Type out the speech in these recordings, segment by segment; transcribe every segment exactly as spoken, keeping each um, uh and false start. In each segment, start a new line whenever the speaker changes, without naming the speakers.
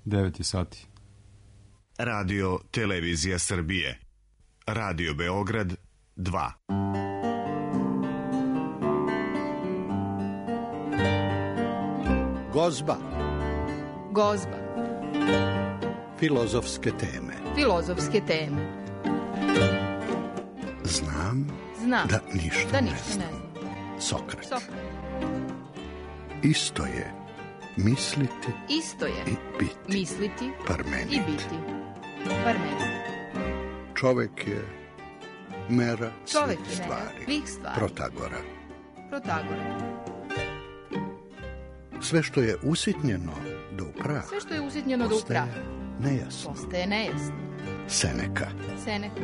devet je sati.
Radio Televizija Srbije. Radio Beograd dva.
Gozba.
Gozba.
Filozofske teme.
Filozofske teme.
Znam,
Znam
da ništa,
da
ne
ništa
znam.
ne znam.
Sokrat.
Sokrat.
Isto je misliti
Isto je
i biti.
misliti
Parmenid.
i biti. Parmenid.
Čovek je mera
Čovek
svih
je mera
stvari.
svih stvari.
Protagora.
Protagora.
Sve što je usitnjeno do praha
Sve što je usitnjeno do
postaje
praha
nejasno.
postaje nejasno.
Seneka.
Seneka.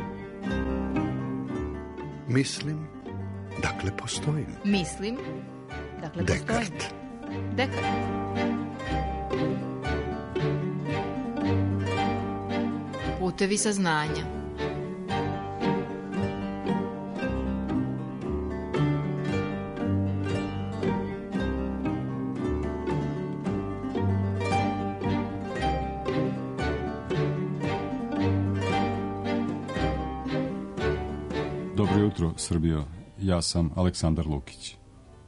Mislim, dakle postojim.
Mislim, dakle postojim.
Dekart.
Dekart. Putevi saznanja.
Dobro jutro, Srbijo. Ja sam Aleksandar Lukić.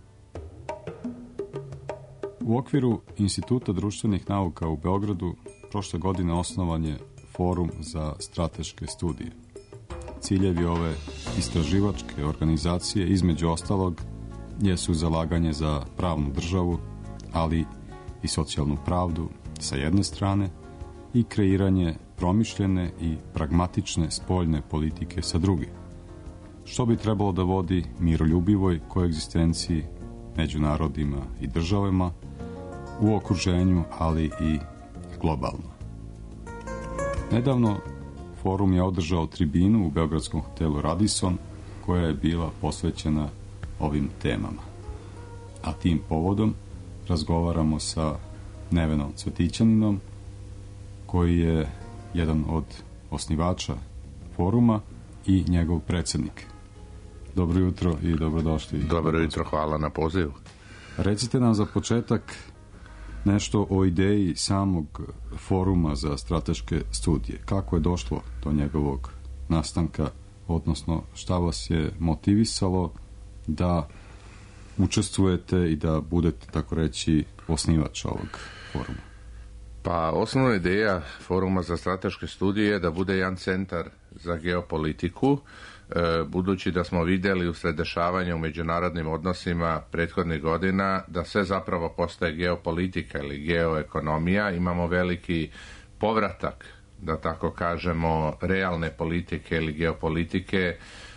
U okviru Instituta društvenih nauka u Beogradu prošle godine osnovan je Forum za strateške studije. Ciljevi ove istraživačke organizacije, između ostalog, jesu zalaganje za pravnu državu, ali i socijalnu pravdu sa jedne strane i kreiranje promišljene i pragmatične spoljne politike sa druge, što bi trebalo da vodi miroljubivoj koegzistenciji među narodima i državama u okruženju, ali i globalno. Nedavno forum je održao tribinu u beogradskom hotelu Radisson, koja je bila posvećena ovim temama. A tim povodom razgovaramo sa Nevenom Cvetićaninom, koji je jedan od osnivača foruma i njegov predsednik. Dobro jutro i dobrodošli.
Dobro jutro, hvala na pozivu.
Recite nam za početak nešto o ideji samog foruma za strateške studije. Kako je došlo do njegovog nastanka, odnosno šta vas je motivisalo da učestvujete i da budete, tako reći, osnivač ovog foruma?
Pa, osnovna ideja Foruma za strateške studije je da bude jedan centar za geopolitiku, budući da smo vidjeli usred dešavanja u međunarodnim odnosima prethodnih godina da sve zapravo postaje geopolitika ili geoekonomija. Imamo veliki povratak, da tako kažemo, realne politike ili geopolitike,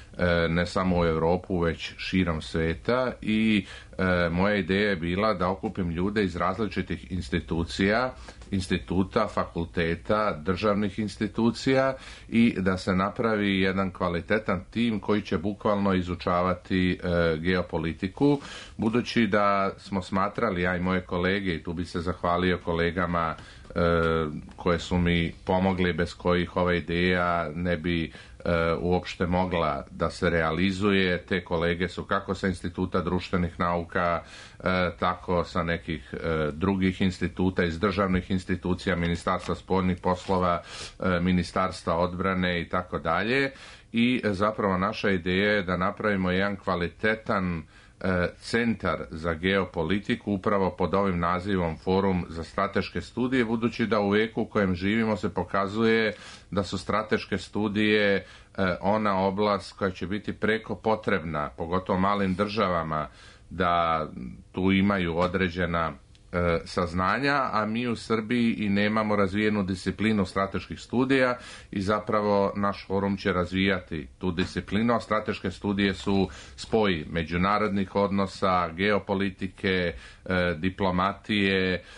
ne samo u Europu, već širom sveta, i e, moja ideja je bila da okupim ljude iz različitih institucija, instituta, fakulteta, državnih institucija, i da se napravi jedan kvalitetan tim koji će bukvalno izučavati e, geopolitiku, budući da smo smatrali, ja i moje kolege, i tu bi se zahvalio kolegama e, koje su mi pomogli, bez kojih ova ideja ne bi E, uopšte mogla da se realizuje. Te kolege su kako sa Instituta društvenih nauka, e, tako sa nekih e, drugih instituta, iz državnih institucija, Ministarstva spoljnih poslova, e, Ministarstva odbrane i tako dalje. I e, zapravo naša ideja je da napravimo jedan kvalitetan centar za geopolitiku upravo pod ovim nazivom Forum za strateške studije, budući da u veku u kojem živimo se pokazuje da su strateške studije ona oblast koja će biti preko potrebna, pogotovo malim državama, da tu imaju određena saznanja, a mi u Srbiji i nemamo razvijenu disciplinu strateških studija, i zapravo naš forum će razvijati tu disciplinu. Strateške studije su spoj međunarodnih odnosa, geopolitike, e, diplomatije, e,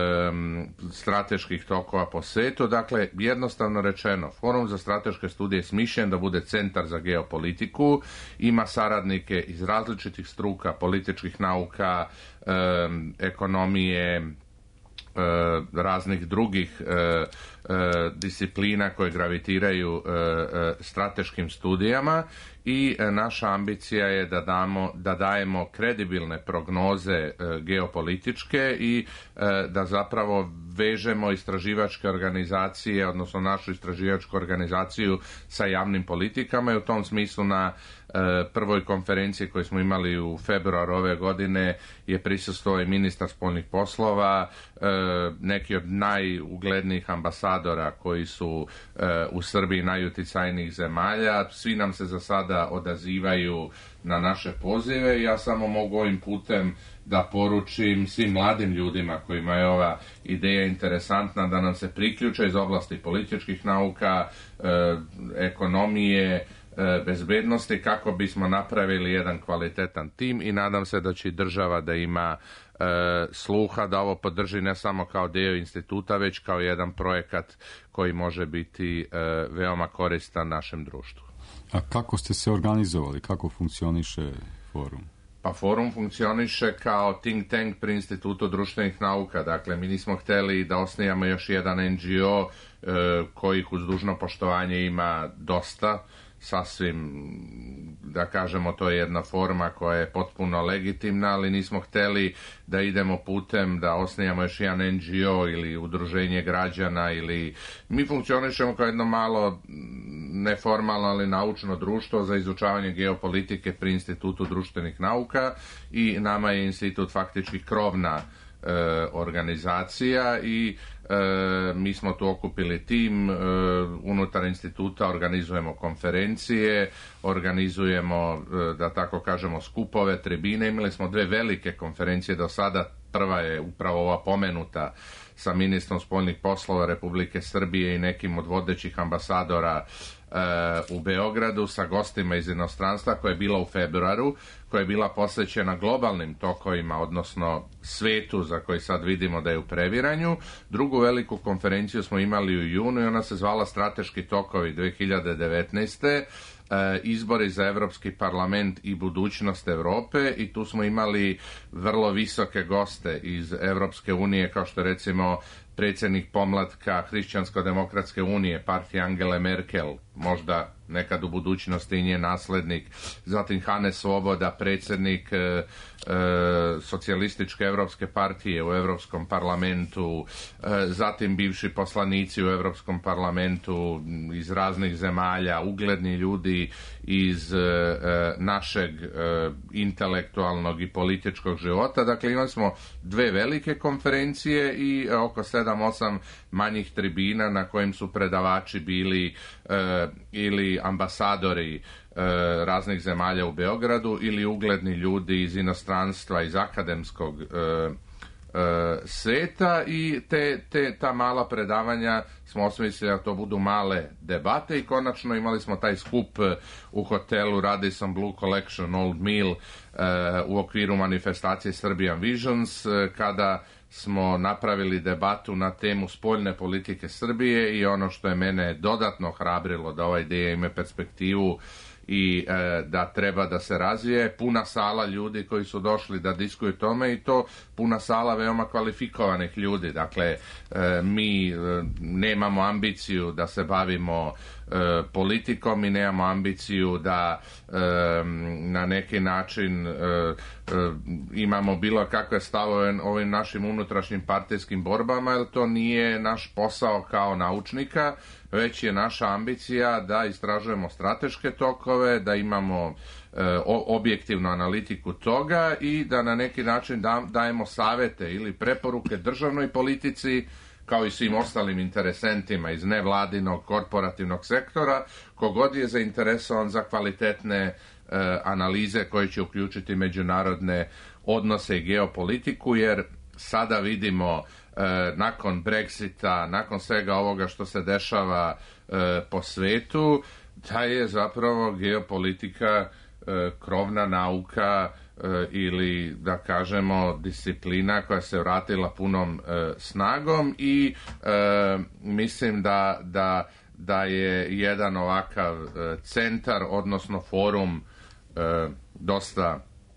strateških tokova po svetu. Dakle, jednostavno rečeno, Forum za strateške studije je smišljen da bude centar za geopolitiku, ima saradnike iz različitih struka, političkih nauka, e, ekonomije, raznih drugih disciplina koje gravitiraju strateškim studijama i naša ambicija je da damo, da dajemo kredibilne prognoze geopolitičke i da zapravo vežemo istraživačke organizacije, odnosno našu istraživačku organizaciju sa javnim politikama i u tom smislu na prvoj konferenciji koju smo imali u februaru ove godine je prisustvovao i ministar spoljnih poslova, neki od najuglednijih ambasadora koji su u Srbiji najuticajnijih zemalja. Svi nam se za sada odazivaju na naše pozive i ja samo mogu ovim putem da poručim svim mladim ljudima kojima je ova ideja interesantna da nam se priključe iz oblasti političkih nauka, ekonomije, bezbednosti kako bismo napravili jedan kvalitetan tim i nadam se da će država da ima e, sluha da ovo podrži ne samo kao dio instituta već kao jedan projekat koji može biti e, veoma koristan našem društvu.
A kako ste se organizovali? Kako funkcioniše forum?
Pa forum funkcioniše kao think tank pri Institutu društvenih nauka. Dakle, mi nismo htjeli da osnijamo još jedan en ge o e, kojih uz dužno poštovanje ima dosta. Sasvim, da kažemo, to je jedna forma koja je potpuno legitimna, ali nismo htjeli da idemo putem da osnijemo još jedan en ge o ili udruženje građana ili mi funkcionišemo kao jedno malo neformalno, ali naučno društvo za izučavanje geopolitike pri Institutu društvenih nauka i nama je institut faktički krovna e, organizacija i E, mi smo tu okupili tim, e, unutar instituta organizujemo konferencije, organizujemo, e, da tako kažemo, skupove, tribine. Imali smo dve velike konferencije do sada. Prva je upravo ova pomenuta sa ministrom spoljnih poslova Republike Srbije i nekim od vodećih ambasadora u Beogradu sa gostima iz inostranstva koja je bila u februaru, koja je bila posvećena globalnim tokovima, odnosno svetu za koji sad vidimo da je u previranju. Drugu veliku konferenciju smo imali u junu i ona se zvala Strateški tokovi dve hiljade devetnaeste. Izbori za Evropski parlament i budućnost Europe i tu smo imali vrlo visoke goste iz Evropske unije kao što recimo predsjednik pomlatka Hrišćansko-demokratske unije, partije Angele Merkel, možda nekad u budućnosti i njen naslednik, zatim Hane Svoboda, predsjednik e, e, socijalističke Evropske partije u Europskom parlamentu, e, zatim bivši poslanici u Europskom parlamentu iz raznih zemalja, ugledni ljudi iz e, našeg e, intelektualnog i političkog života. Dakle, imali smo dve velike konferencije i oko sedam osam manjih tribina na kojim su predavači bili e, ili ambasadori e, raznih zemalja u Beogradu ili ugledni ljudi iz inostranstva, iz akademskog e, e, sveta i te, te, ta mala predavanja smo osmislili da to budu male debate i konačno imali smo taj skup u hotelu Radisson Blu Collection Old Mill e, u okviru manifestacije Serbian Visions e, kada smo napravili debatu na temu spoljne politike Srbije i ono što je mene dodatno hrabrilo da ova ideja ima perspektivu i e, da treba da se razvije, puna sala ljudi koji su došli da diskuju tome i to puna sala veoma kvalifikovanih ljudi. Dakle, e, mi e, nemamo ambiciju da se bavimo e, politikom i nemamo ambiciju da e, na neki način e, e, imamo bilo kakve stavove ovim našim unutrašnjim partijskim borbama, jer to nije naš posao kao naučnika, već je naša ambicija da istražujemo strateške tokove, da imamo e, objektivnu analitiku toga i da na neki način da, dajemo savete ili preporuke državnoj politici kao i svim ostalim interesentima iz nevladinog korporativnog sektora, kogod je zainteresovan za kvalitetne e, analize koje će uključiti međunarodne odnose i geopolitiku, jer sada vidimo e, nakon Brexita, nakon svega ovoga što se dešava e, po svetu, da je zapravo geopolitika e, krovna nauka e, ili da kažemo disciplina koja se vratila punom e, snagom i e, mislim da, da, da je jedan ovakav e, centar, odnosno forum e, dosta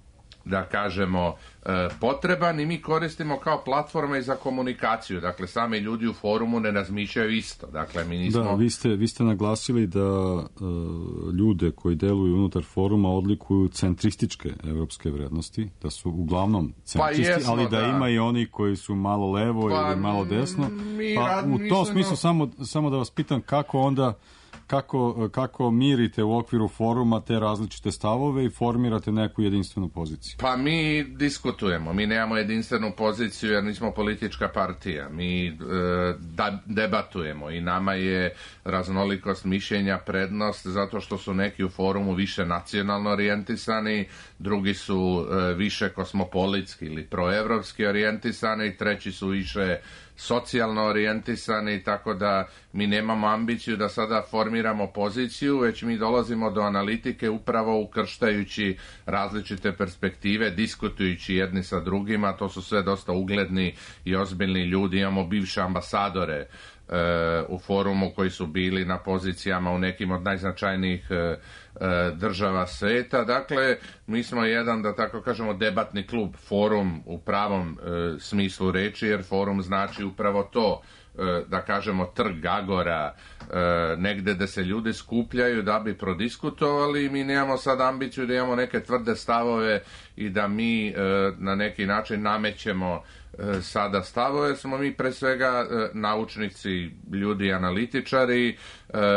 da kažemo, potreban i mi koristimo kao platforme za komunikaciju. Dakle, sami ljudi u forumu ne razmišljaju isto. Dakle, mi nismo...
Da, vi ste, vi ste naglasili da uh, ljude koji deluju unutar foruma odlikuju centrističke evropske vrednosti, da su uglavnom centristi,
pa jesmo,
ali da,
da
ima i oni koji su malo levo
pa,
ili malo desno.
Mi,
Pa u tom mislimo... smislu samo, samo da vas pitam kako onda Kako, kako mirite u okviru foruma te različite stavove i formirate neku jedinstvenu poziciju?
Pa mi diskutujemo, mi nemamo jedinstvenu poziciju jer nismo politička partija, mi e, da, debatujemo i nama je raznolikost mišljenja prednost zato što su neki u forumu više nacionalno orijentisani, drugi su e, više kosmopolitski ili proevropski orijentisani, treći su više socijalno orijentisani, tako da mi nemamo ambiciju da sada formiramo poziciju, već mi dolazimo do analitike upravo ukrštajući različite perspektive, diskutujući jedni sa drugima, to su sve dosta ugledni i ozbiljni ljudi, imamo bivše ambasadore e, u forumu koji su bili na pozicijama u nekim od najznačajnijih e, država sveta. Dakle, mi smo jedan, da tako kažemo, debatni klub, forum u pravom e, smislu reči, jer forum znači upravo to, e, da kažemo, trg, agora, e, negde da se ljudi skupljaju da bi prodiskutovali. Mi nemamo sad ambiciju da imamo neke tvrde stavove i da mi e, na neki način namećemo e, sada stavove. Smo mi pre svega e, naučnici, ljudi, analitičari e,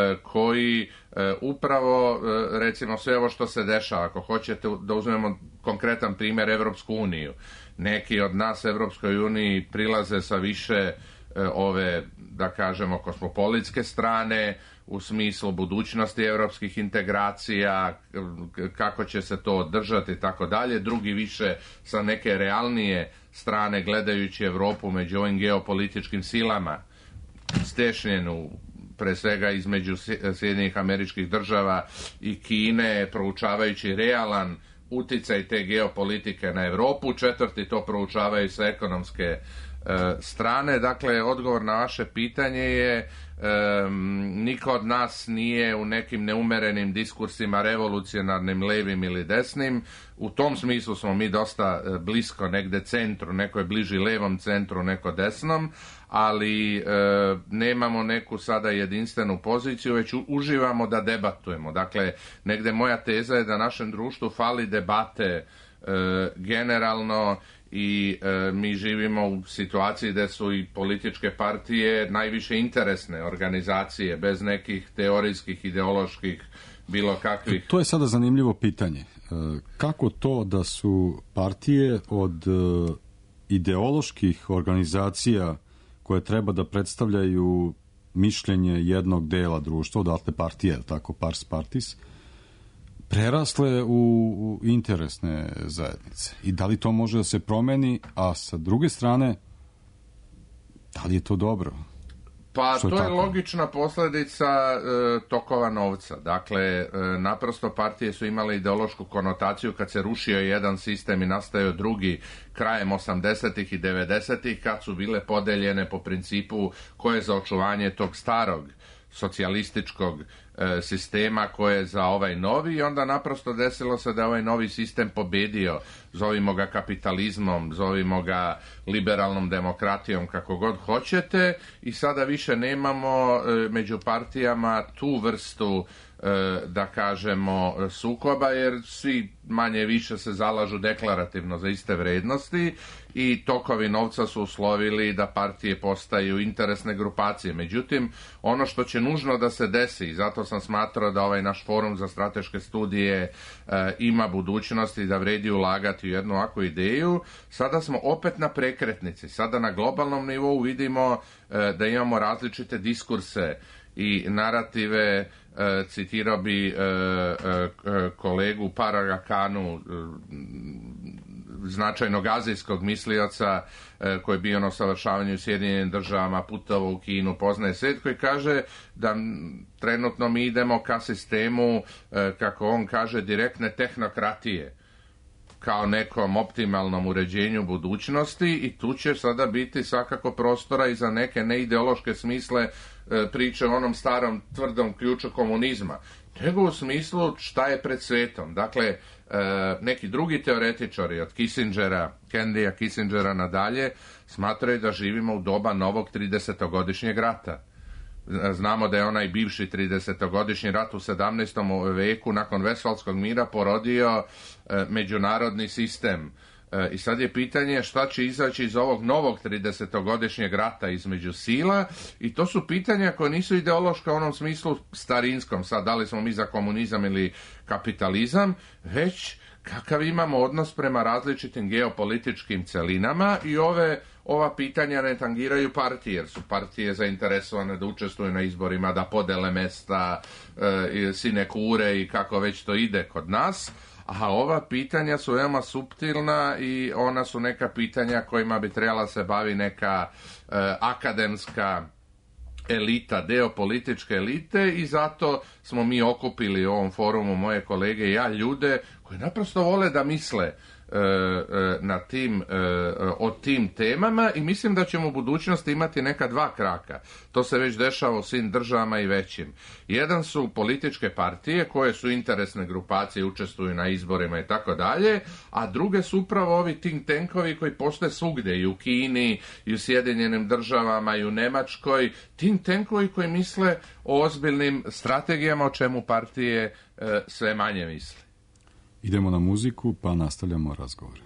koji e, upravo e, recimo sve ovo što se dešava, ako hoćete da uzmemo konkretan primjer Evropsku uniju, neki od nas Evropskoj uniji prilaze sa više e, ove, da kažemo, kosmopolitske strane u smislu budućnosti evropskih integracija, kako će se to održati i tako dalje, drugi više sa neke realnije strane gledajući Evropu među ovim geopolitičkim silama stešnjenu pre svega između Sjedinjenih Američkih Država i Kine, proučavajući realan uticaj te geopolitike na Evropu, četvrti to proučavaju sa ekonomske e, strane. Dakle, odgovor na vaše pitanje je e, niko od nas nije u nekim neumerenim diskursima revolucionarnim, levim ili desnim. U tom smislu smo mi dosta blisko negde centru, neko je bliži levom centru, neko desnom, ali e, nemamo neku sada jedinstvenu poziciju, već uživamo da debatujemo. Dakle, negde moja teza je da našem društvu fali debate e, generalno i e, mi živimo u situaciji gde su i političke partije najviše interesne organizacije, bez nekih teorijskih, ideoloških, bilo kakvih...
To je sada zanimljivo pitanje. Kako to da su partije od ideoloških organizacija koje treba da predstavljaju mišljenje jednog dela društva, odatle partije, tako pars partis, prerasle u, u interesne zajednice? I da li to može da se promeni, a sa druge strane, da li je to dobro?
Pa
Što
to je,
je
logična posljedica e, tokova novca. Dakle, e, naprosto partije su imale ideološku konotaciju kad se rušio jedan sistem i nastajao drugi krajem osamdesetih i devedesetih, kad su bile podeljene po principu ko je za očuvanje tog starog socijalističkog e, sistema, koje je za ovaj novi, i onda naprosto desilo se da ovaj novi sistem pobedio, zovimo ga kapitalizmom, zovimo ga liberalnom demokratijom, kako god hoćete, i sada više nemamo e, među partijama tu vrstu e, da kažemo sukoba, jer svi manje više se zalažu deklarativno za iste vrednosti i tokovi novca su uslovili da partije postaju interesne grupacije. Međutim, ono što će nužno da se desi, zato sam smatrao da ovaj naš forum za strateške studije e, ima budućnosti, da vredi ulagati u jednu ovakvu ideju, sada smo opet na prekretnici. Sada na globalnom nivou vidimo e, da imamo različite diskurse i narative. E, citirao bi e, e, kolegu Paraga Kanu, e, značajnog azijskog mislioca e, koji je bio na usavršavanju u Sjedinjenim Državama, putovao u Kinu, poznaje svijet, koji kaže da trenutno mi idemo ka sistemu, e, kako on kaže, direktne tehnokratije, kao nekom optimalnom uređenju budućnosti, i tu će sada biti svakako prostora i za neke neideološke smisle e, priče o onom starom tvrdom ključu komunizma. nego u smislu šta je pred svetom. Dakle, neki drugi teoretičari od Kissingera, Kennedyja Kissingera nadalje, smatraju da živimo u doba novog tridesetogodišnjeg rata. Znamo da je onaj bivši tridesetogodišnji rat u sedamnaestom veku nakon Vesfalskog mira porodio međunarodni sistem. I sad je pitanje šta će izaći iz ovog novog tridesetogodišnjeg rata između sila, i to su pitanja koje nisu ideološka u onom smislu starinskom, sad da li smo mi za komunizam ili kapitalizam, već kakav imamo odnos prema različitim geopolitičkim celinama, i ove ova pitanja ne tangiraju partije, jer su partije zainteresovane da učestvuju na izborima, da podele mesta, e, sinekure i kako već to ide kod nas. A ova pitanja su veoma suptilna i ona su neka pitanja kojima bi trebala se bavi neka e, akademska elita, deo političke elite, i zato smo mi okupili u ovom forumu, moje kolege i ja, ljude koji naprosto vole da misle na tim, o tim temama, i mislim da ćemo u budućnosti imati neka dva kraka. To se već dešava u svim državama i većim. Jedan su političke partije koje su interesne grupacije, učestvuju na izborima i tako dalje, a druge su upravo ovi think tankovi koji postoje svugdje, i u Kini, i u Sjedinjenim državama, i u Nemačkoj, think tankovi koji misle o ozbiljnim strategijama, o čemu partije sve manje misle.
Idemo na muziku, pa nastavljamo razgovor.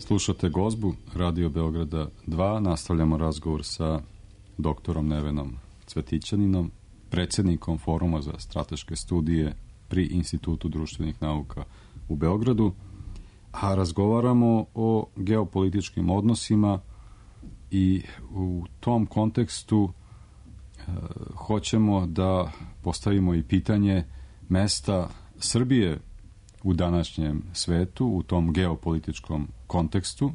Slušate Gozbu, Radio Beograda dva. Nastavljamo razgovor sa doktorom Nevenom Cvetićaninom, predsjednikom Foruma za strateške studije pri Institutu društvenih nauka u Beogradu, a razgovaramo o geopolitičkim odnosima i u tom kontekstu e, hoćemo da postavimo i pitanje mesta Srbije u današnjem svetu, u tom geopolitičkom kontekstu,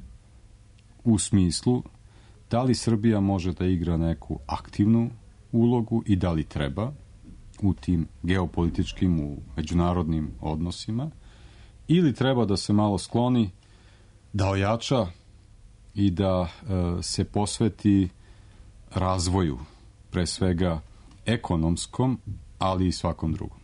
u smislu da li Srbija može da igra neku aktivnu ulogu i da li treba u tim geopolitičkim, u međunarodnim odnosima, ili treba da se malo skloni, da ojača i da e, se posveti razvoju, pre svega ekonomskom, ali i svakom drugom.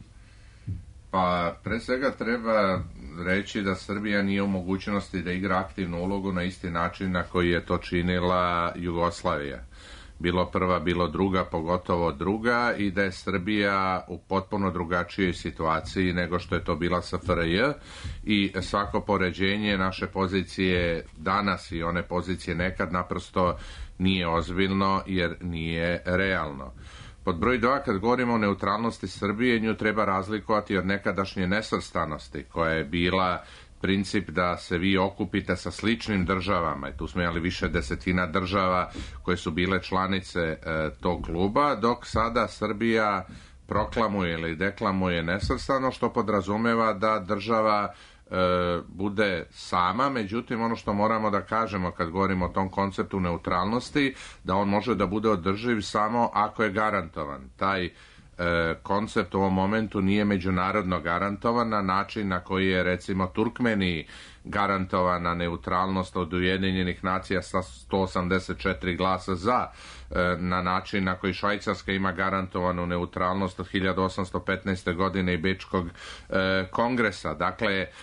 Pa, pre svega treba reći da Srbija nije u mogućnosti da igra aktivnu ulogu na isti način na koji je to činila Jugoslavija. Bilo prva, bilo druga, pogotovo druga, i da je Srbija u potpuno drugačijoj situaciji nego što je to bila S F R J, i svako poređenje naše pozicije danas i one pozicije nekad naprosto nije ozbiljno jer nije realno. Pod broj dva, kad govorimo o neutralnosti Srbije, nju treba razlikovati od nekadašnje nesvrstanosti, koja je bila princip da se vi okupite sa sličnim državama, i tu smo imali više desetina država koje su bile članice e, tog kluba, dok sada Srbija proklamuje ili deklamuje nesvrstano, što podrazumeva da država e, bude sama. Međutim, ono što moramo da kažemo kad govorimo o tom konceptu neutralnosti, da on može da bude održiv samo ako je garantovan. Taj E, koncept u ovom momentu nije međunarodno garantovan na način na koji je recimo Turkmeniji garantovana neutralnost od Ujedinjenih nacija sa sto osamdeset četiri glasa za, e, na način na koji Švajcarska ima garantovanu neutralnost od hiljadu osamsto petnaeste. godine i Bečkog e, kongresa. Dakle, e,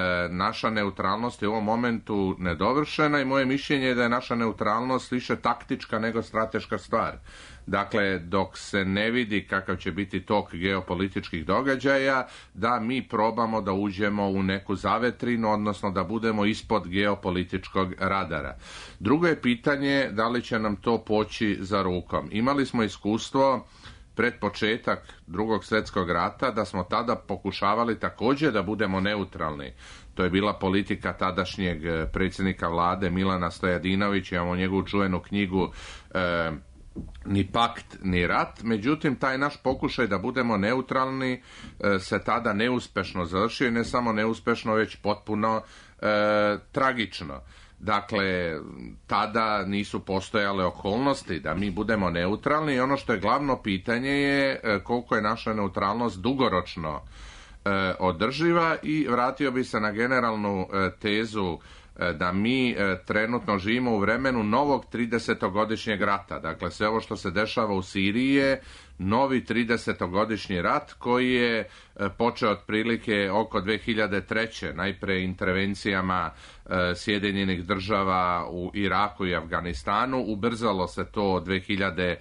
naša neutralnost je u ovom momentu nedovršena i moje mišljenje je da je naša neutralnost više taktička nego strateška stvar. Dakle, dok se ne vidi kakav će biti tok geopolitičkih događaja, da mi probamo da uđemo u neku zavetrinu, odnosno da budemo ispod geopolitičkog radara. Drugo je pitanje da li će nam to poći za rukom. Imali smo iskustvo pred početak Drugog svjetskog rata da smo tada pokušavali također da budemo neutralni. To je bila politika tadašnjeg predsjednika vlade Milana Stojadinovića, imamo njegovu čuvenu knjigu e, Ni pakt, ni rat. Međutim, taj naš pokušaj da budemo neutralni e, se tada neuspešno završio, i ne samo neuspešno, već potpuno e, tragično. Dakle, tada nisu postojale okolnosti da mi budemo neutralni, i ono što je glavno pitanje je e, koliko je naša neutralnost dugoročno e, održiva. I vratio bi se na generalnu e, tezu da mi e, trenutno živimo u vremenu novog tridesetogodišnjeg rata. Dakle, sve ovo što se dešava u Siriji je novi tridesetogodišnji rat koji je e, počeo otprilike oko dve hiljade treće. Najpre intervencijama e, Sjedinjenih država u Iraku i Afganistanu. Ubrzalo se to dve hiljade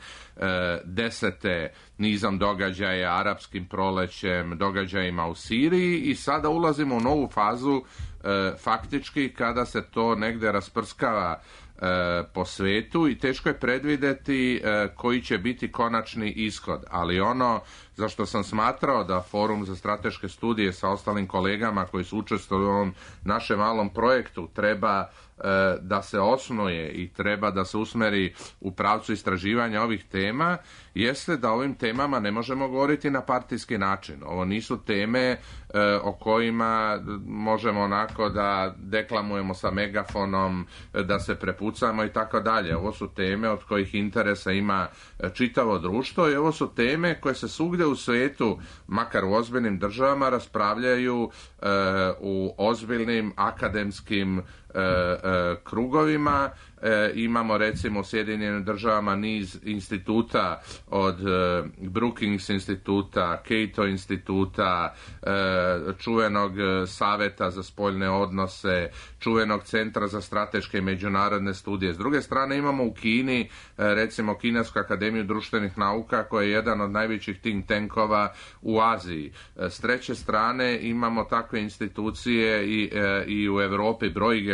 desete nizom događaja, arapskim prolećem, događajima u Siriji, i sada ulazimo u novu fazu e, faktički kada se to negde rasprskava e, po svetu, i teško je predvideti e, koji će biti konačni ishod. Ali ono za što sam smatrao da Forum za strateške studije sa ostalim kolegama koji su učestvovali u ovom našem malom projektu treba da se osnuje i treba da se usmeri u pravcu istraživanja ovih tema, jeste da ovim temama ne možemo govoriti na partijski način. Ovo nisu teme e, o kojima možemo onako da deklamujemo sa megafonom, da se prepucamo i tako dalje. Ovo su teme od kojih interesa ima čitavo društvo, i ovo su teme koje se svugde u svijetu, makar u ozbiljnim državama, raspravljaju e, u ozbiljnim akademskim E, e, krugovima. E, imamo recimo u Sjedinjenim državama niz instituta, od e, Brookings instituta, Cato instituta, e, čuvenog saveta za spoljne odnose, čuvenog centra za strateške i međunarodne studije. S druge strane imamo u Kini e, recimo Kinesku akademiju društvenih nauka, koja je jedan od najvećih think tankova u Aziji. E, s treće strane imamo takve institucije i, e, i u Europi brojge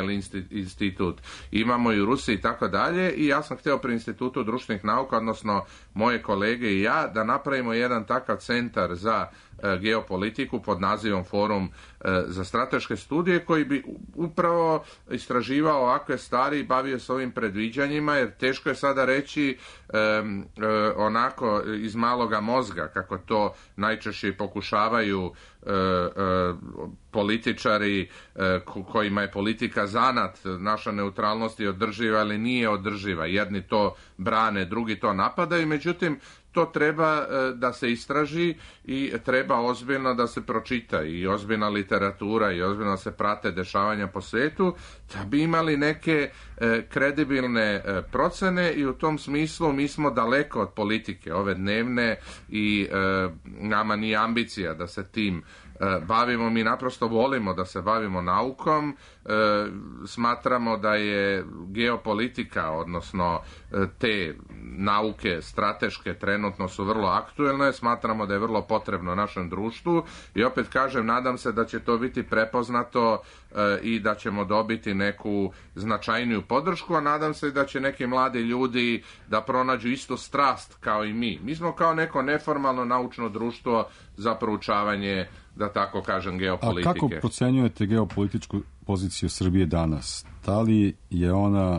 Nobel institut, imamo i u Rusiji i tako dalje, i ja sam htio pri Institutu društvenih nauka, odnosno moje kolege i ja, da napravimo jedan takav centar za geopolitiku pod nazivom Forum za strateške studije, koji bi upravo istraživao ovakve stvari i bavio se ovim predviđanjima, jer teško je sada reći um, onako iz maloga mozga, kako to najčešće pokušavaju uh, uh, političari uh, kojima je politika zanat, naša neutralnost je održiva ili nije održiva. Jedni to brane, drugi to napadaju, međutim to treba da se istraži i treba ozbiljno da se pročita i ozbiljna literatura i ozbiljno da se prate dešavanja po svijetu, da bi imali neke kredibilne procene, i u tom smislu mi smo daleko od politike ove dnevne i nama nije ambicija da se tim bavimo. Mi naprosto volimo da se bavimo naukom, smatramo da je geopolitika, odnosno te nauke strateške trenutno su vrlo aktuelne, smatramo da je vrlo potrebno našem društvu, i opet kažem, nadam se da će to biti prepoznato i da ćemo dobiti neku značajniju podršku, a nadam se da će neki mladi ljudi da pronađu istu strast kao i mi. Mi smo kao neko neformalno naučno društvo za proučavanje, da tako kažem, geopolitike.
A kako procenjujete geopolitičku poziciju Srbije danas? Da li je ona e,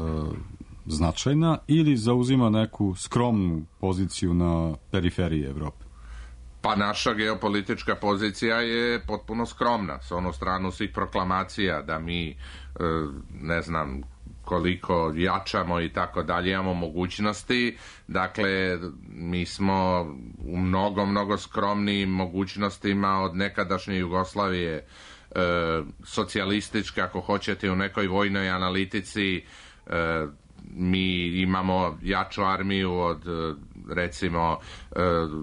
značajna ili zauzima neku skromnu poziciju na periferiji Evrope?
Pa naša geopolitička pozicija je potpuno skromna, s onu stranu svih proklamacija da mi, e, ne znam, koliko jačamo i tako dalje, imamo mogućnosti. Dakle, mi smo u mnogo, mnogo skromnijim mogućnostima od nekadašnje Jugoslavije, e, socijalističke, ako hoćete, u nekoj vojnoj analitici. E, mi imamo jaču armiju od, recimo, e,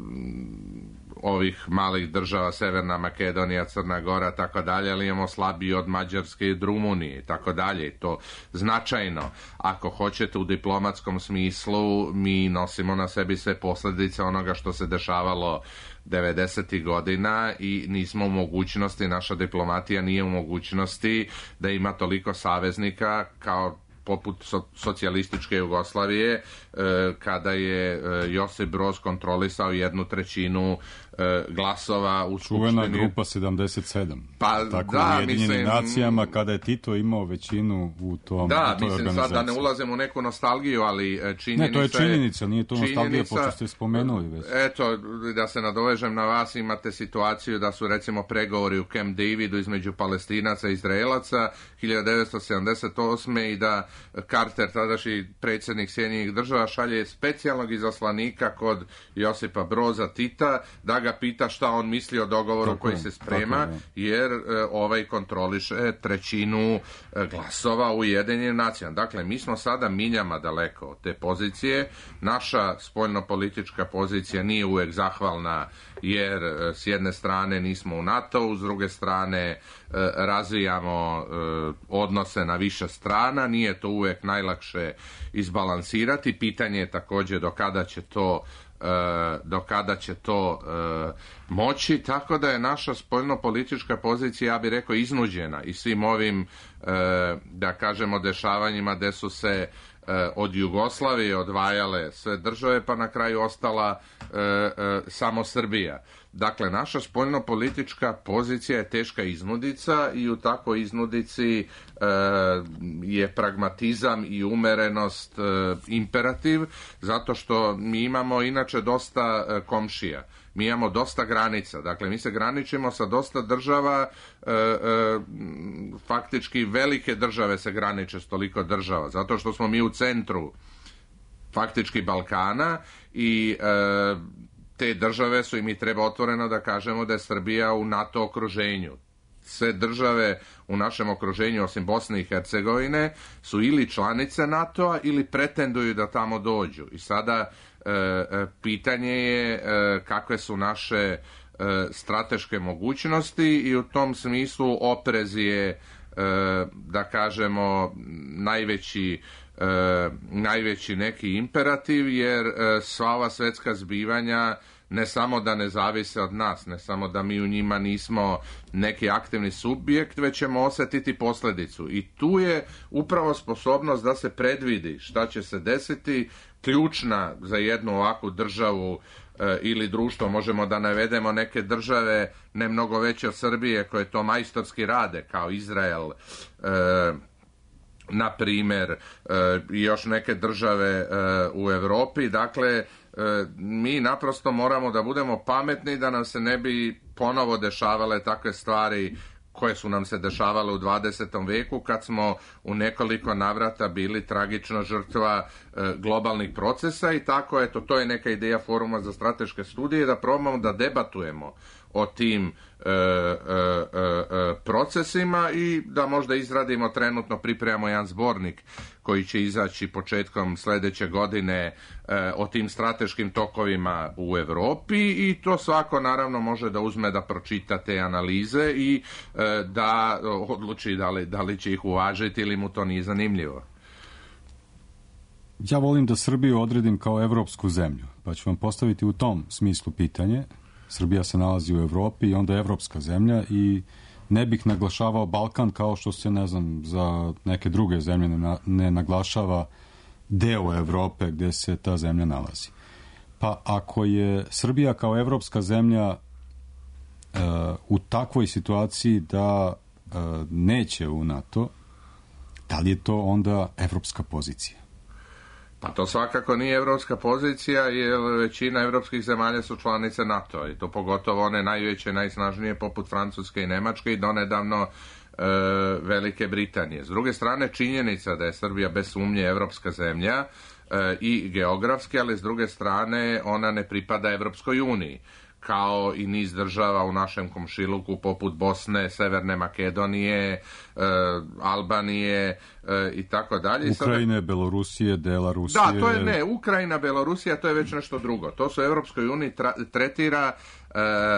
ovih malih država, Severna Makedonija, Crna Gora, tako dalje, ali imamo slabiji od Mađarske i Rumunije, tako dalje, i to značajno. Ako hoćete, u diplomatskom smislu, mi nosimo na sebi sve posljedice onoga što se dešavalo devedesetih godina i nismo u mogućnosti, naša diplomatija nije u mogućnosti da ima toliko saveznika kao poput so, socijalističke Jugoslavije, e, kada je e, Josip Broz kontrolisao jednu trećinu e, glasova u Skupštini.
Čuvena grupa sedamdeset sedam.
Pa
tako
da,
u Ujedinjenim
mislim,
nacijama, kada je Tito imao većinu u tom
da,
u toj
mislim, sad da ne ulazim u neku nostalgiju, ali činjenica je...
Ne, to je činjenica, nije to nostalgija,
činjenica,
pošto ste spomenuli već.
Eto, da se nadovežem na vas, imate situaciju da su, recimo, pregovori u Camp Davidu između Palestinaca i Izraelaca hiljadu devetsto sedamdeset osme i da Carter, tadašnji predsjednik Sjedinjenih država, šalje specijalnog izaslanika kod Josipa Broza Tita da ga pita šta on misli o dogovoru tako koji je, se sprema, je. jer e, ovaj kontroliše trećinu e, glasova u Ujedinjenim nacijama. Dakle, mi smo sada miljama daleko od te pozicije. Naša spoljnopolitička pozicija nije uvijek zahvalna, jer e, s jedne strane nismo u NATO-u, s druge strane e, razvijamo e, odnose na više strana, nije to uvijek najlakše izbalansirati. Pitanje je također do kada će to do kada će to moći, tako da je naša spoljnopolitička pozicija, ja bih rekao, iznuđena i svim ovim, da kažemo, dešavanjima gdje su se od Jugoslavije odvajale sve države, pa na kraju ostala e, e, samo Srbija. Dakle, naša spoljnopolitička pozicija je teška iznudica i u takvoj iznudici e, je pragmatizam i umerenost e, imperativ, zato što mi imamo inače dosta e, komšija. Mi imamo dosta granica, dakle mi se graničimo sa dosta država, e, e, faktički velike države se graniče s toliko država, zato što smo mi u centru faktički Balkana i e, te države su, i mi treba otvoreno da kažemo da je Srbija u NATO okruženju. Sve države u našem okruženju, osim Bosne i Hercegovine, su ili članice NATO-a ili pretenduju da tamo dođu. I sada e, pitanje je e, kakve su naše e, strateške mogućnosti i u tom smislu oprez je, e, da kažemo, najveći E, najveći neki imperativ, jer e, sva ova svjetska zbivanja ne samo da ne zavise od nas, ne samo da mi u njima nismo neki aktivni subjekt, već ćemo osjetiti posljedicu. I tu je upravo sposobnost da se predvidi šta će se desiti, ključna za jednu ovakvu državu e, ili društvo. Možemo da navedemo neke države ne mnogo veće od Srbije koje to majstorski rade, kao Izrael, e, na primjer, e, i još neke države e, u Europi. Dakle, e, mi naprosto moramo da budemo pametni da nam se ne bi ponovo dešavale takve stvari koje su nam se dešavale u dvadesetom veku kad smo u nekoliko navrata bili tragična žrtva e, globalnih procesa i tako, eto, to je neka ideja Foruma za strateške studije, da probamo da debatujemo o tim e, e, e, procesima i da možda izradimo, trenutno pripremamo jedan zbornik koji će izaći početkom sljedeće godine e, o tim strateškim tokovima u Europi i to svako naravno može da uzme da pročita te analize i e, da odluči da li, da li će ih uvažiti ili mu to nije zanimljivo.
Ja volim da Srbiju odredim kao evropsku zemlju, pa ću vam postaviti u tom smislu pitanje. Srbija se nalazi u Evropi i onda je evropska zemlja i ne bih naglašavao Balkan kao što se, ne znam, za neke druge zemlje ne, na, ne naglašava deo Evrope gdje se ta zemlja nalazi. Pa ako je Srbija kao evropska zemlja e, u takvoj situaciji da e, neće u NATO, da li je to onda evropska pozicija?
Pa to svakako nije evropska pozicija, jer većina evropskih zemalja su članice NATO i to pogotovo one najveće, najsnažnije poput Francuske i Nemačke i donedavno e, Velike Britanije. S druge strane, činjenica da je Srbija bez sumnje evropska zemlja e, i geografski, ali s druge strane ona ne pripada Evropskoj uniji, kao i niz država u našem komšiluku poput Bosne, Severne Makedonije, e, Albanije e, i tako dalje.
Ukrajine, Belorusije, dela Rusije.
Da, to je ne, Ukrajina, Belorusija, to je već nešto drugo. To se u Europskoj uniji tra- tretira e,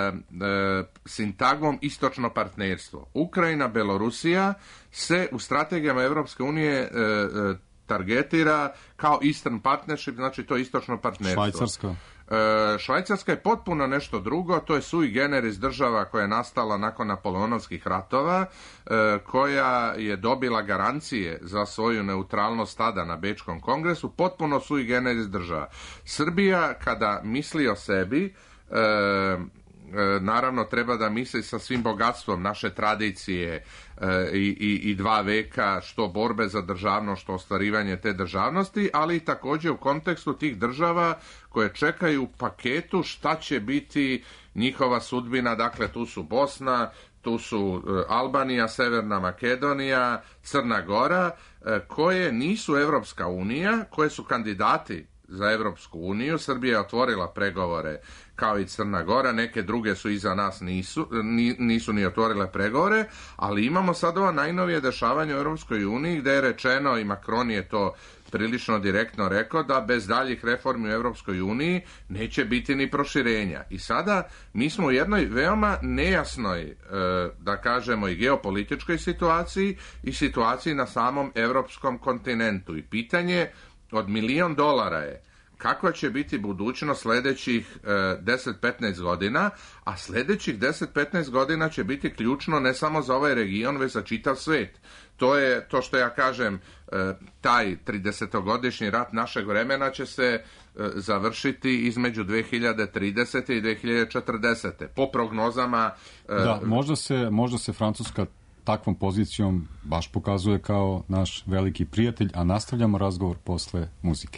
e, sintagmom istočno partnerstvo. Ukrajina, Belorusija se u strategijama Europske unije e, e, targetira kao Eastern Partnership, znači to je istočno partnerstvo.
Švajcarska.
E, Švajcarska je potpuno nešto drugo, to je sui generis država koja je nastala nakon napoleonovskih ratova, e, koja je dobila garancije za svoju neutralnost tada na Bečkom kongresu, potpuno sui generis država. Srbija, kada misli o sebi, e, naravno treba da misli sa svim bogatstvom naše tradicije e, i, i, i dva veka, što borbe za državnost, što ostvarivanje te državnosti, ali i također u kontekstu tih država koje čekaju u paketu šta će biti njihova sudbina. Dakle, tu su Bosna, tu su e, Albanija, Severna Makedonija, Crna Gora, e, koje nisu Evropska unija, koje su kandidati za Evropsku uniju. Srbija je otvorila pregovore kao i Crna Gora, neke druge su iza nas nisu, nisu ni otvorile pregovore, ali imamo sad ova najnovije dešavanje u Europskoj uniji gdje je rečeno, i Macron je to prilično direktno rekao, da bez daljih reformi u Europskoj uniji neće biti ni proširenja. I sada mi smo u jednoj veoma nejasnoj, da kažemo, i geopolitičkoj situaciji i situaciji na samom europskom kontinentu. I pitanje od milion dolara je kakva će biti budućnost sljedećih e, deset do petnaest godina, a sljedećih deset do petnaest godina će biti ključno ne samo za ovaj region, već za čitav svijet. To je to što ja kažem, e, taj tridesetogodišnji rat našeg vremena će se e, završiti između dve hiljade tridesete i dve hiljade četrdesete po prognozama. E,
da, možda se, možda se Francuska takvom pozicijom baš pokazuje kao naš veliki prijatelj, a nastavljamo razgovor posle muzike.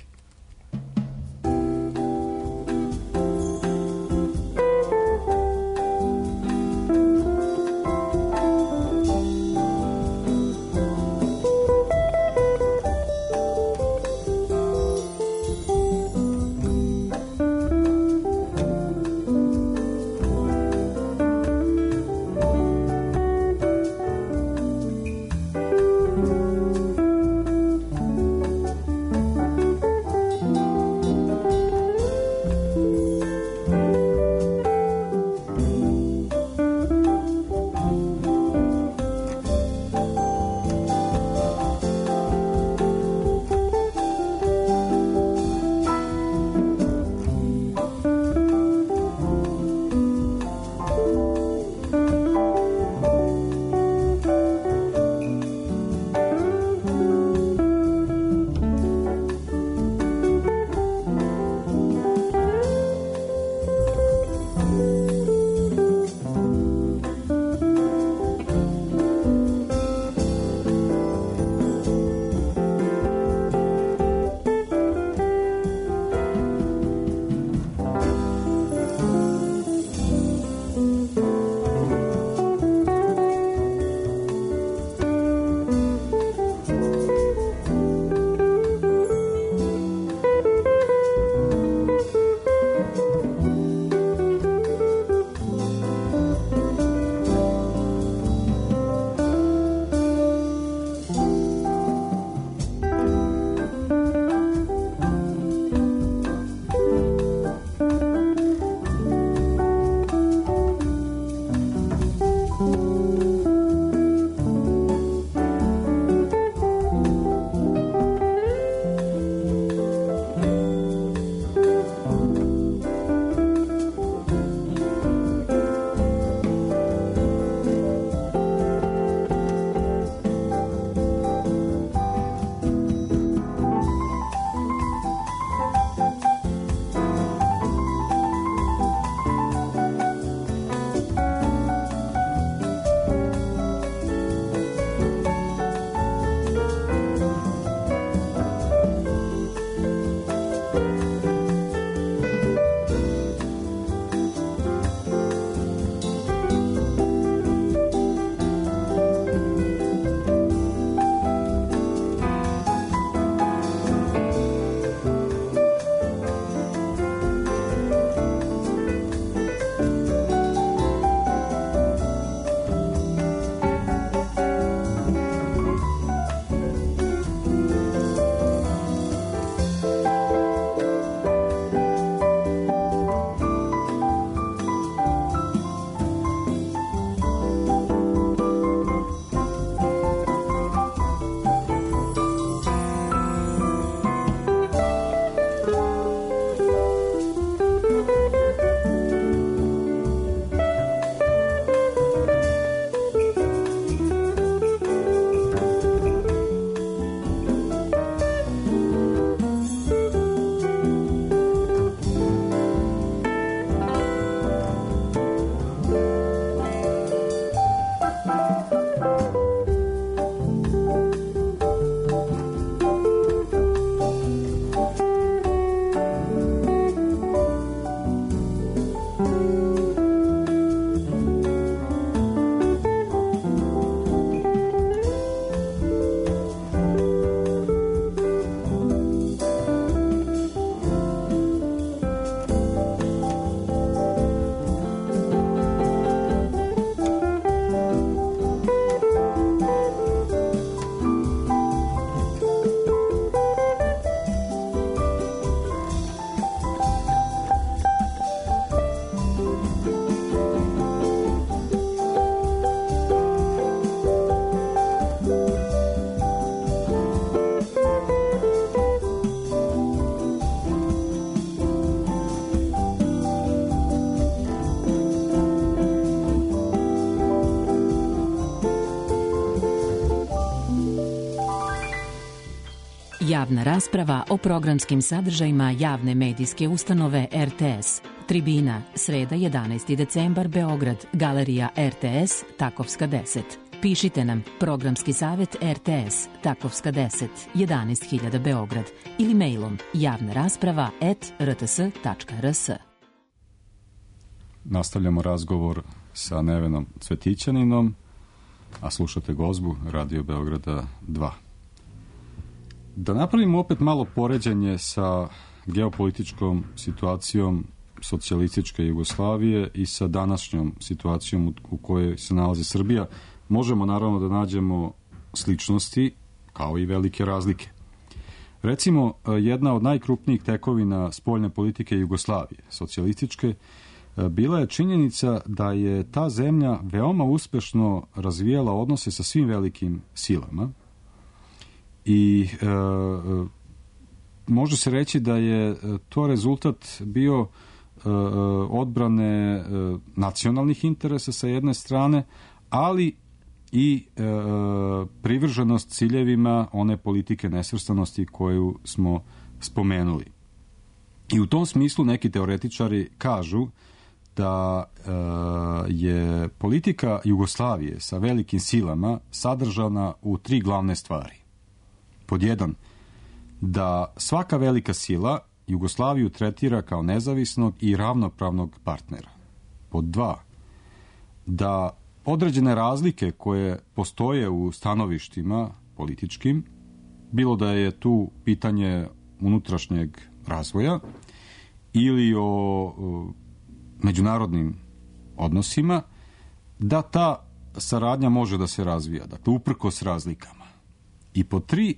Javna rasprava o programskim sadržajima javne medijske ustanove R T S. Tribina, sreda jedanaesti decembar, Beograd, Galerija R T S, Takovska deset. Pišite nam programski savjet R T S, Takovska deset, jedanaest hiljada Beograd ili mailom javna rasprava at r t s tačka r s.
Nastavljamo razgovor sa Nevenom Cvetićaninom, a slušate Gozbu Radio Beograda dva. Da napravimo opet malo poređenje sa geopolitičkom situacijom socijalističke Jugoslavije i sa današnjom situacijom u kojoj se nalazi Srbija, možemo naravno da nađemo sličnosti kao i velike razlike. Recimo, jedna od najkrupnijih tekovina spoljne politike Jugoslavije, socijalističke, bila je činjenica da je ta zemlja veoma uspešno razvijala odnose sa svim velikim silama i e, može se reći da je to rezultat bio e, odbrane e, nacionalnih interesa sa jedne strane, ali i e, privrženost ciljevima one politike nesvrstanosti koju smo spomenuli. I u tom smislu neki teoretičari kažu da e, je politika Jugoslavije sa velikim silama sadržana u tri glavne stvari. Pod jedan, da svaka velika sila Jugoslaviju tretira kao nezavisnog i ravnopravnog partnera. Pod dva, da određene razlike koje postoje u stanovištima političkim, bilo da je tu pitanje unutrašnjeg razvoja ili o, o međunarodnim odnosima, da ta saradnja može da se razvija, dakle, uprkos razlikama. I po tri,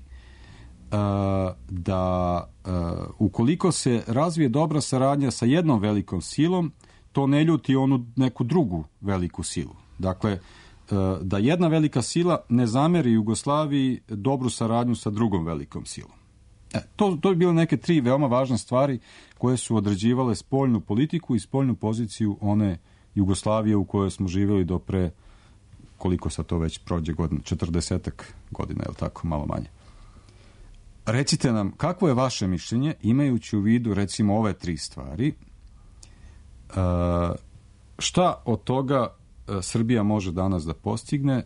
da ukoliko se razvije dobra saradnja sa jednom velikom silom, to ne ljuti onu neku drugu veliku silu. Dakle, da jedna velika sila ne zameri Jugoslaviji dobru saradnju sa drugom velikom silom. E, to, to bi bile neke tri veoma važne stvari koje su određivale spoljnu politiku i spoljnu poziciju one Jugoslavije u kojoj smo živjeli do pre, koliko sad to već prođe godina, četrdesetak godina, je li tako, malo manje. Recite nam, kakvo je vaše mišljenje, imajući u vidu, recimo, ove tri stvari, uh, šta od toga uh, Srbija može danas da postigne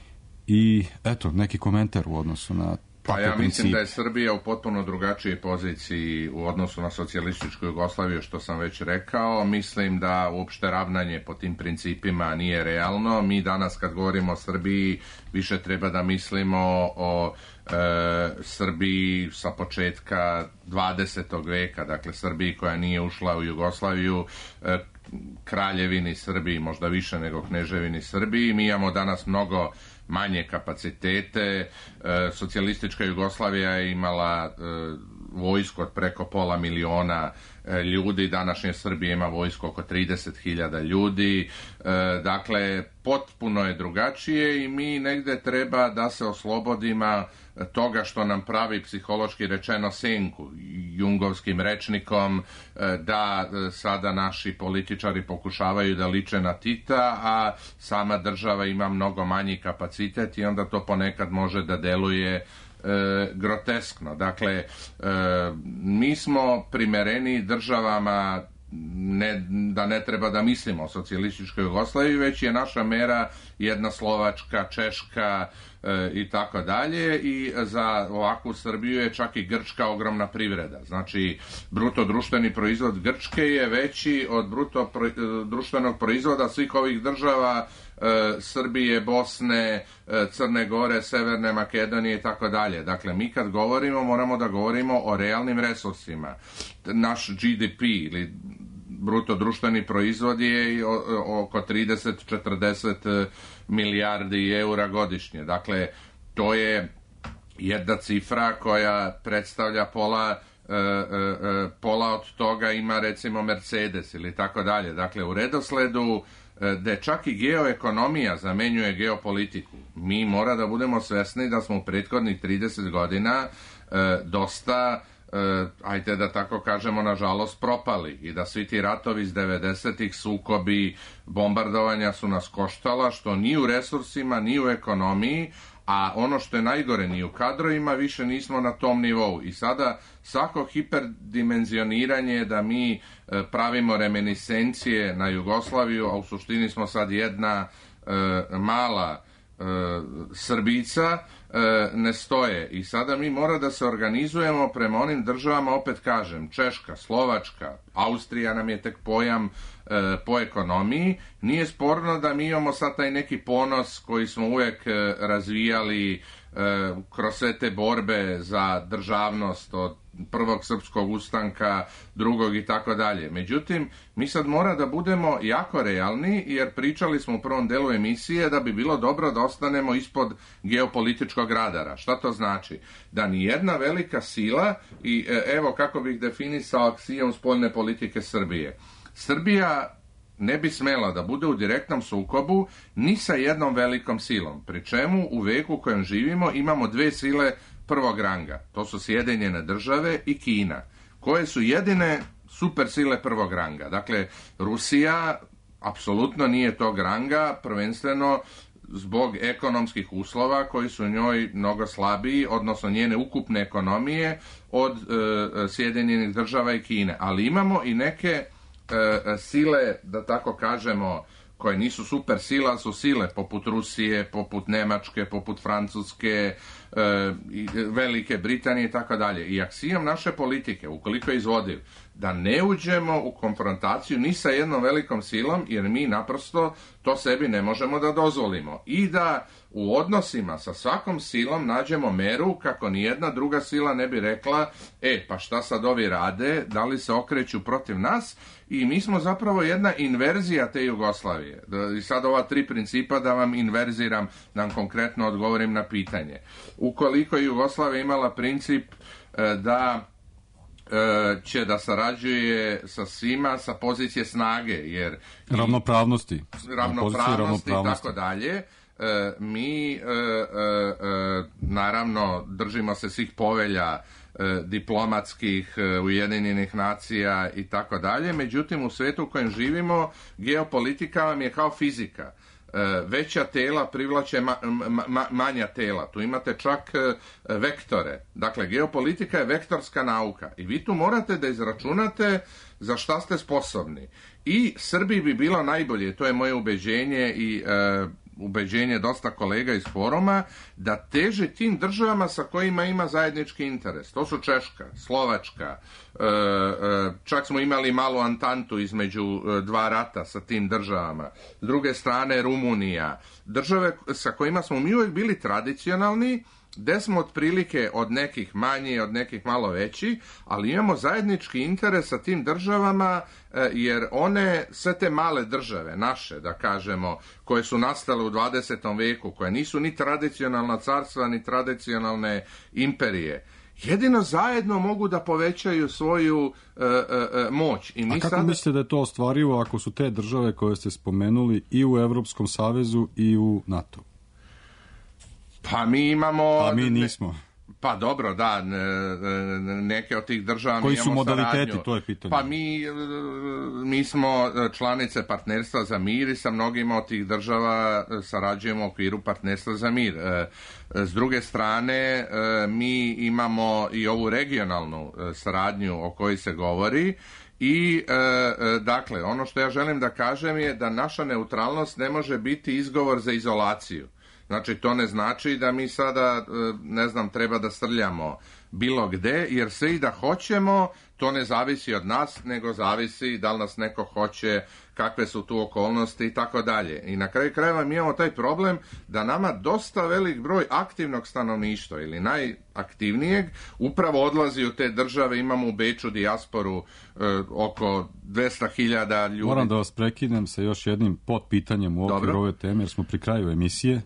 i, eto, neki komentar u odnosu na
Pa ja mislim da je Srbija u potpuno drugačijoj poziciji u odnosu na socijalističku Jugoslaviju, što sam već rekao. Mislim da uopšte ravnanje po tim principima nije realno. Mi danas kad govorimo o Srbiji više treba da mislimo o e, Srbiji sa početka dvadesetog veka, dakle Srbiji koja nije ušla u Jugoslaviju, e, kraljevini Srbiji, možda više nego kneževini Srbiji. Mi imamo danas mnogo manje kapacitete. E, socijalistička Jugoslavija je imala e, vojsko od preko pola miliona e, ljudi, današnje Srbije ima vojsko oko trideset hiljada ljudi. E, dakle, potpuno je drugačije i mi negde treba da se oslobodimo toga što nam pravi, psihološki rečeno, senku, jungovskim rečnikom, da sada naši političari pokušavaju da liče na Tita, a sama država ima mnogo manji kapacitet i onda to ponekad može da deluje e, groteskno. Dakle, e, mi smo primereni državama, ne, da ne treba da mislimo o socijalističkoj Jugoslaviji, već je naša mera jedna Slovačka, Češka e, i tako dalje, i za ovakvu Srbiju je čak i Grčka ogromna privreda. Znači, bruto društveni proizvod Grčke je veći od bruto pro, društvenog proizvoda svih ovih država, e, Srbije, Bosne, e, Crne Gore, Severne Makedonije i tako dalje. Dakle, mi kad govorimo, moramo da govorimo o realnim resursima. Naš G D P ili bruto društveni proizvod je oko trideset do četrdeset milijardi eura godišnje. Dakle, to je jedna cifra koja predstavlja pola, e, e, pola od toga ima recimo Mercedes ili tako dalje. Dakle, u redosledu da čak i geoekonomija zamenjuje geopolitiku. Mi mora da budemo svesni da smo u prethodnih trideset godina e, dosta Uh, ajde da tako kažemo, nažalost propali i da svi ti ratovi iz devedesetih, sukobi, bombardovanja su nas koštala, što ni u resursima, ni u ekonomiji, a ono što je najgore, ni u kadrovima više nismo na tom nivou. I sada svako hiperdimenzioniranje da mi e, pravimo reminiscencije na Jugoslaviju, a u suštini smo sad jedna e, mala e, Srbica, e, ne stoje. I sada mi mora da se organizujemo prema onim državama, opet kažem, Češka, Slovačka, Austrija nam je tek pojam e, po ekonomiji. Nije sporno da mi imamo sad taj neki ponos koji smo uvijek e, razvijali e, kroz sve te borbe za državnost od prvog srpskog ustanka, drugog i tako dalje. Međutim, mi sad mora da budemo jako realni, jer pričali smo u prvom delu emisije da bi bilo dobro da ostanemo ispod geopolitičkog radara. Šta to znači? Da ni jedna velika sila, i evo kako bih definisao aksijom spoljne politike Srbije. Srbija ne bi smela da bude u direktnom sukobu ni sa jednom velikom silom, pri čemu u veku u kojem živimo imamo dve sile prvog ranga. To su Sjedinjene države i Kina, koje su jedine super sile prvog ranga. Dakle, Rusija apsolutno nije tog ranga, prvenstveno zbog ekonomskih uslova koji su njoj mnogo slabiji, odnosno njene ukupne ekonomije od e, Sjedinjenih država i Kine. Ali imamo i neke e, sile, da tako kažemo, koje nisu super sila, su sile poput Rusije, poput Nemačke, poput Francuske, e, Velike Britanije i tako dalje. I aksijom naše politike, ukoliko je izvodiv, da ne uđemo u konfrontaciju ni sa jednom velikom silom, jer mi naprosto to sebi ne možemo da dozvolimo. I da u odnosima sa svakom silom nađemo meru kako nijedna druga sila ne bi rekla, e, pa šta sad ovi rade, da li se okreću protiv nas? I mi smo zapravo jedna inverzija te Jugoslavije. I sad ova tri principa da vam inverziram, da vam konkretno odgovorim na pitanje. Ukoliko je Jugoslavija imala princip da će da sarađuje sa svima sa pozicije snage, jer
ravnopravnosti,
ravnopravnosti i tako dalje, mi naravno držimo se svih povelja diplomatskih, Ujedinjenih nacija i tako dalje, međutim u svijetu u kojem živimo geopolitika vam je kao fizika. Veća tela privlače ma, ma, manja tela. Tu imate čak vektore. Dakle, geopolitika je vektorska nauka i vi tu morate da izračunate za šta ste sposobni. I Srbiji bi bilo najbolje, to je moje ubeđenje i e, ubeđenje dosta kolega iz foruma, da teže tim državama sa kojima ima zajednički interes. To su Češka, Slovačka, e, e, čak smo imali malu antantu između e, dva rata sa tim državama. S druge strane Rumunija. Države sa kojima smo mi uvijek bili tradicionalni, gde smo otprilike od nekih manji, od nekih malo veći, ali imamo zajednički interes sa tim državama, jer one, sve te male države, naše, da kažemo, koje su nastale u dvadesetom veku, koje nisu ni tradicionalna carstva, ni tradicionalne imperije, jedino zajedno mogu da povećaju svoju e, e, moć. I mi
A kako
sada...
mislite da je to ostvarivo ako su te države koje ste spomenuli i u Evropskom savezu i u NATO?
Pa mi imamo...
A mi nismo.
Pa dobro, da, neke od tih država
koji
mi imamo
su modaliteti,
saradnju.
To je pitanje.
Pa mi, mi smo članice partnerstva za mir i sa mnogima od tih država sarađujemo u okviru partnerstva za mir. S druge strane, mi imamo i ovu regionalnu saradnju o kojoj se govori. I, e, dakle, ono što ja želim da kažem je da naša neutralnost ne može biti izgovor za izolaciju. Znači, to ne znači da mi sada, ne znam, treba da srljamo bilo gde, jer sve i da hoćemo, to ne zavisi od nas, nego zavisi da li nas neko hoće, kakve su tu okolnosti i tako dalje. I na kraju krajeva mi imamo taj problem da nama dosta velik broj aktivnog stanovništva ili najaktivnijeg upravo odlazi u te države. Imamo u Beču dijasporu e, oko dvesta hiljada ljudi.
Moram da vas prekinem sa još jednim potpitanjem u okviru ove teme, jer smo pri kraju emisije.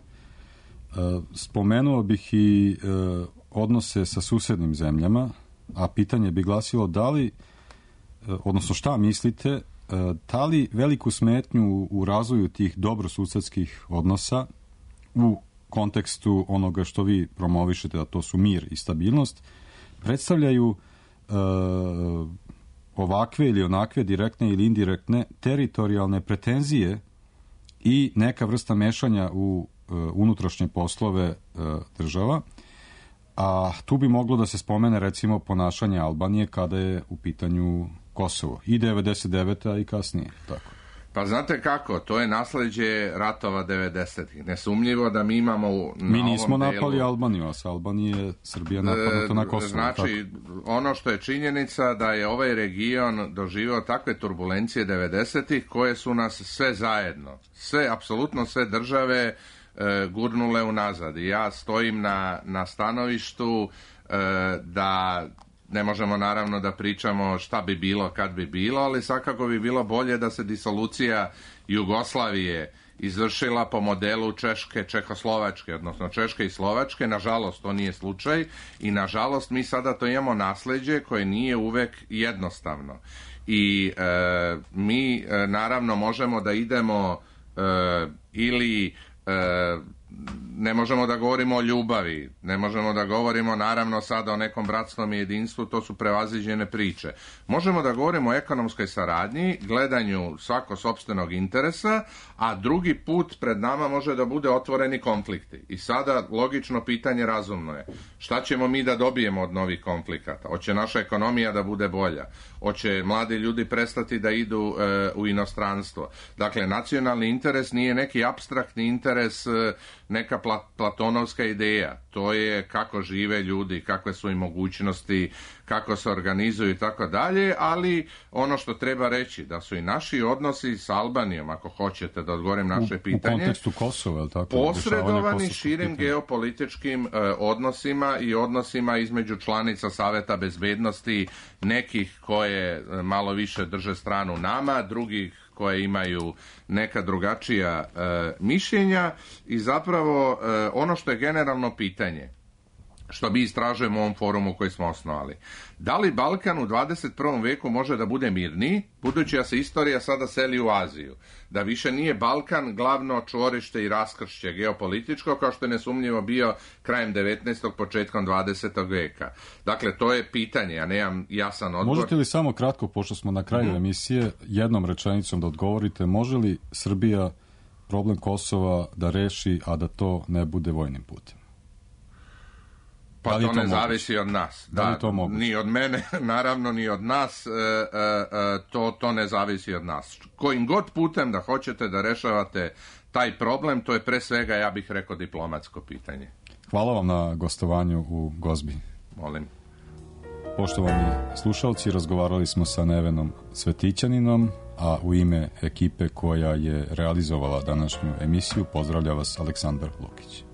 Spomenuo bih i e, odnose sa susednim zemljama, a pitanje bi glasilo da li, e, odnosno šta mislite, e, da li veliku smetnju u razvoju tih dobrosusedskih odnosa u kontekstu onoga što vi promovišete, da to su mir i stabilnost, predstavljaju e, ovakve ili onakve direktne ili indirektne teritorijalne pretenzije i neka vrsta mešanja u unutrašnje poslove država, a tu bi moglo da se spomene recimo ponašanje Albanije kada je u pitanju Kosovo i devedeset devete i kasnije, tako.
Pa znate kako, to je nasleđe ratova devedesetih. Nesumnjivo da mi imamo na
Mi nismo
ovom
napali
delu,
Albaniju, a sa Albanije Srbija napadnuta na Kosovo.
Znači, tako. Ono što je činjenica da je ovaj region doživio takve turbulencije devedesetih koje su nas sve zajedno, sve, apsolutno sve države e, gurnule unazad. I ja stojim na, na stanovištu e, da ne možemo naravno da pričamo šta bi bilo kad bi bilo, ali svakako bi bilo bolje da se disolucija Jugoslavije izvršila po modelu Češke, Čehoslovačke, odnosno Češke i Slovačke. Nažalost, to nije slučaj i nažalost mi sada to imamo nasleđe koje nije uvek jednostavno. I e, mi e, naravno možemo da idemo e, ili e, ne možemo da govorimo o ljubavi, ne možemo da govorimo naravno sada o nekom bratskom jedinstvu, to su prevaziđene priče. Možemo da govorimo o ekonomskoj saradnji, gledanju svako sopstvenog interesa, a drugi put pred nama može da bude otvoreni konflikti. I sada logično pitanje razumno je, šta ćemo mi da dobijemo od novih konflikata? Hoće naša ekonomija da bude bolja? Hoće mladi ljudi prestati da idu e, u inostranstvo? Dakle, nacionalni interes nije neki apstraktni interes, e, neka platonovska ideja. To je kako žive ljudi, kakve su im mogućnosti, kako se organizuju i tako dalje, ali ono što treba reći da su i naši odnosi s Albanijom, ako hoćete da odgovorim naše pitanje,
u kontekstu Kosova, je li tako?
Posredovani širim geopolitičkim e, odnosima i odnosima između članica Saveta bezbednosti, nekih koje malo više drže stranu nama, drugih koje imaju neka drugačija e, mišljenja i zapravo e, ono što je generalno pitanje, što mi istražujemo u ovom forumu koji smo osnovali. Da li Balkan u dvadeset prvom veku može da bude mirniji, budući da se istorija sada seli u Aziju? Da više nije Balkan glavno čvorište i raskršće geopolitičko, kao što je nesumnjivo bio krajem devetnaestog početkom dvadesetog veka. Dakle, to je pitanje, ja nemam jasan odgovor.
Možete li samo kratko, pošto smo na kraju mm-hmm. emisije, jednom rečenicom da odgovorite, može li Srbija problem Kosova da reši, a da to ne bude vojnim putem?
Pa to, to ne moguće? Zavisi od nas.
Da, da to
ni od mene, naravno, ni od nas, e, e, to, to ne zavisi od nas. Kojim god putem da hoćete da rešavate taj problem, to je pre svega, ja bih rekao, diplomatsko pitanje.
Hvala vam na gostovanju u Gozbi.
Molim.
Poštovani slušalci, razgovarali smo sa Nevenom Cvetićaninom, a u ime ekipe koja je realizovala današnju emisiju pozdravlja vas Aleksandar Lukić.